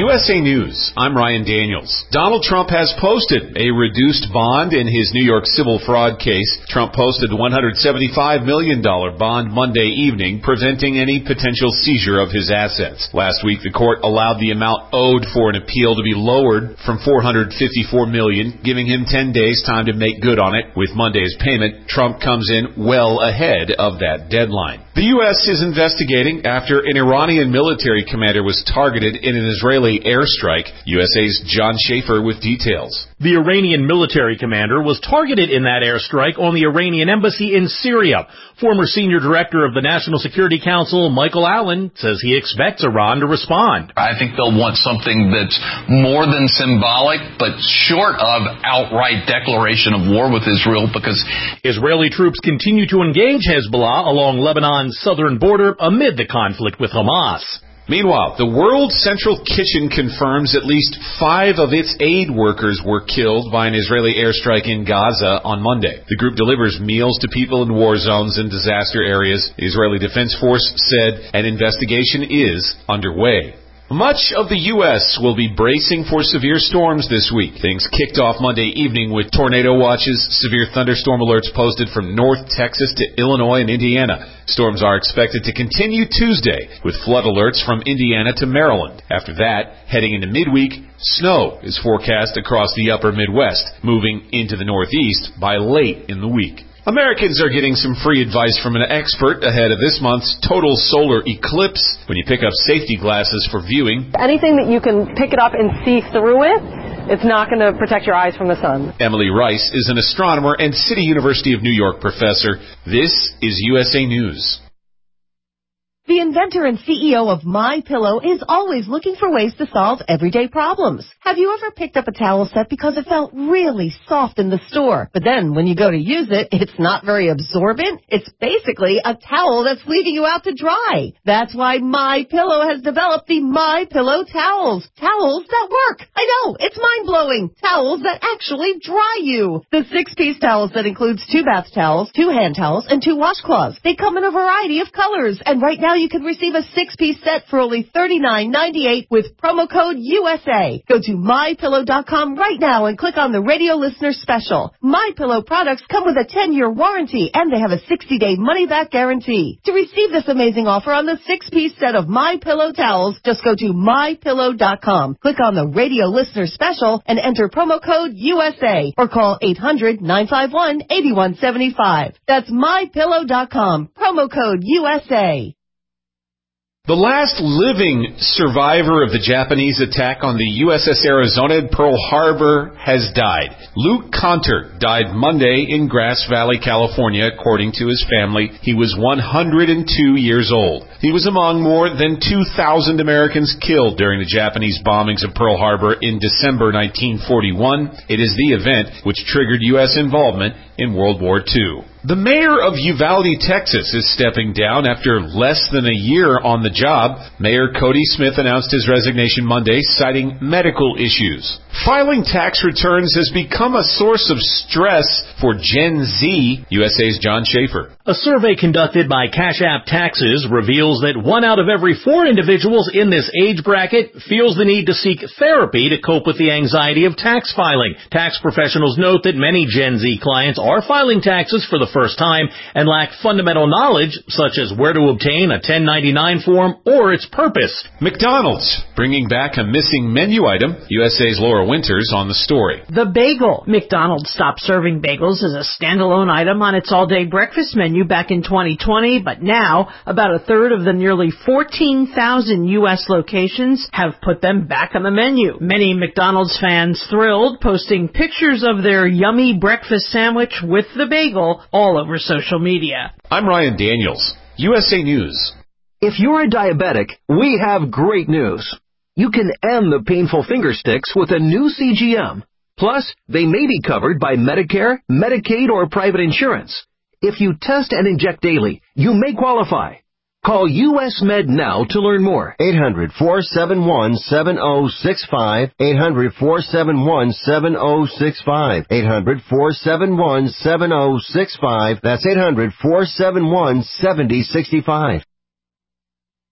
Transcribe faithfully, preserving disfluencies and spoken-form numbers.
U S A News, I'm Ryan Daniels. Donald Trump has posted a reduced bond in his New York civil fraud case. Trump posted a one hundred seventy-five million dollars bond Monday evening, preventing any potential seizure of his assets. Last week, the court allowed the amount owed for an appeal to be lowered from four hundred fifty-four million dollars, giving him ten days time to make good on it. With Monday's payment, Trump comes in well ahead of that deadline. The U S is investigating after an Iranian military commander was targeted in an Israeli airstrike. U S A's John Schaefer with details. The Iranian military commander was targeted in that airstrike on the Iranian embassy in Syria. Former senior director of the National Security Council, Michael Allen, says he expects Iran to respond. I think they'll want something that's more than symbolic, but short of outright declaration of war with Israel, because Israeli troops continue to engage Hezbollah along Lebanon's southern border amid the conflict with Hamas. Meanwhile, the World Central Kitchen confirms at least five of its aid workers were killed by an Israeli airstrike in Gaza on Monday. The group delivers meals to people in war zones and disaster areas. The Israeli Defense Force said an investigation is underway. Much of the U S will be bracing for severe storms this week. Things kicked off Monday evening with tornado watches, severe thunderstorm alerts posted from North Texas to Illinois and Indiana. Storms are expected to continue Tuesday with flood alerts from Indiana to Maryland. After that, heading into midweek, snow is forecast across the upper Midwest, moving into the Northeast by late in the week. Americans are getting some free advice from an expert ahead of this month's total solar eclipse when you pick up safety glasses for viewing. Anything that you can pick it up and see through it, it's not going to protect your eyes from the sun. Emily Rice is an astronomer and City University of New York professor. This is U S A News. The inventor and C E O of MyPillow is always looking for ways to solve everyday problems. Have you ever picked up a towel set because it felt really soft in the store, but then when you go to use it, it's not very absorbent? It's basically a towel that's leaving you out to dry. That's why MyPillow has developed the MyPillow towels. Towels that work. I know, it's mind-blowing. Towels that actually dry you. The six-piece towels that includes two bath towels, two hand towels, and two washcloths. They come in a variety of colors, and right now you can receive a six-piece set for only thirty-nine ninety-eight with promo code U S A. Go to my pillow dot com right now and click on the radio listener special. MyPillow products come with a ten-year warranty, and they have a sixty-day money-back guarantee. To receive this amazing offer on the six-piece set of MyPillow towels, just go to my pillow dot com. Click on the radio listener special and enter promo code U S A or call eight hundred nine five one eight one seven five. That's my pillow dot com. Promo code U S A. The last living survivor of the Japanese attack on the U S S Arizona at Pearl Harbor has died. Luke Conter died Monday in Grass Valley, California, according to his family. He was one hundred two years old. He was among more than two thousand Americans killed during the Japanese bombings of Pearl Harbor in December nineteen forty-one. It is the event which triggered U S involvement in World War Two. The mayor of Uvalde, Texas, is stepping down after less than a year on the job. Mayor Cody Smith announced his resignation Monday, citing medical issues. Filing tax returns has become a source of stress for Gen Z. U S A's John Schaefer. A survey conducted by Cash App Taxes reveals that one out of every four individuals in this age bracket feels the need to seek therapy to cope with the anxiety of tax filing. Tax professionals note that many Gen Z clients are filing taxes for the first time and lack fundamental knowledge, such as where to obtain a ten ninety-nine form or its purpose. McDonald's bringing back a missing menu item. U S A's Laura Winters on the story. The bagel. McDonald's stopped serving bagels as a standalone item on its all-day breakfast menu back in twenty twenty, but now about a third of the nearly fourteen thousand U S locations have put them back on the menu. Many McDonald's fans thrilled, posting pictures of their yummy breakfast sandwich with the bagel all over social media. I'm Ryan Daniels, U S A News. If you're a diabetic, we have great news. You can end the painful finger sticks with a new C G M. Plus, they may be covered by Medicare, Medicaid, or private insurance. If you test and inject daily, you may qualify. Call U S Med now to learn more. eight hundred four seven one seven zero six five. eight hundred four seven one seven zero six five. eight hundred four seven one seven zero six five. That's eight hundred four seven one seven zero six five.